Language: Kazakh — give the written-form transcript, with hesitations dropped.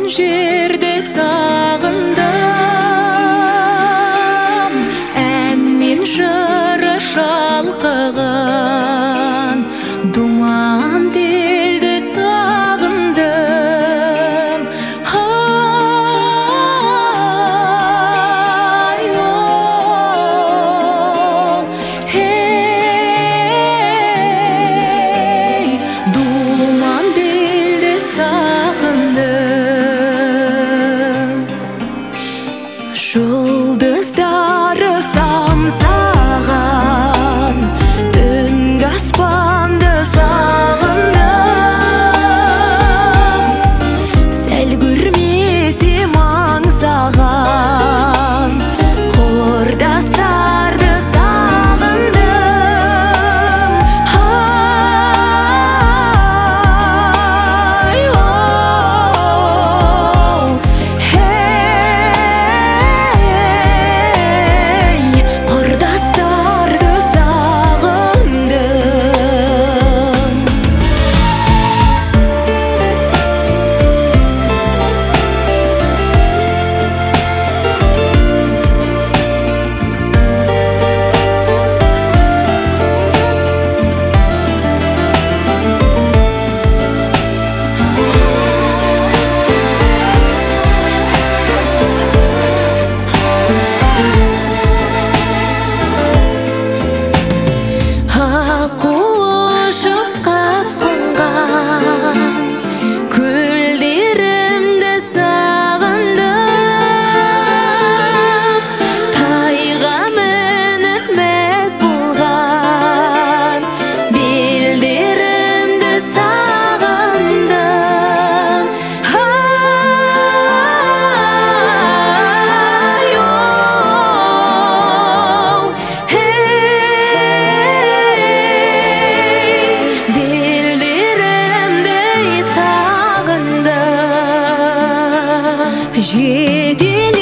жерде сағындым, ән мен жыры шалқыған думан делді сағындым. Ай, оу, хей, думан делді сағындым. Жұлдыздары самсаған түнгі аспанды сағындым, сәл көрмесем аңсаған құрдастарды сағындым. Ай, оу, хей, құрдастарды сағындым. Аққу ұшып қасқынған көлдерімді сағындым, тайға мініп мәз болған белдерімді сағындым. Ай, оу, белдерімді сағындым. Жедел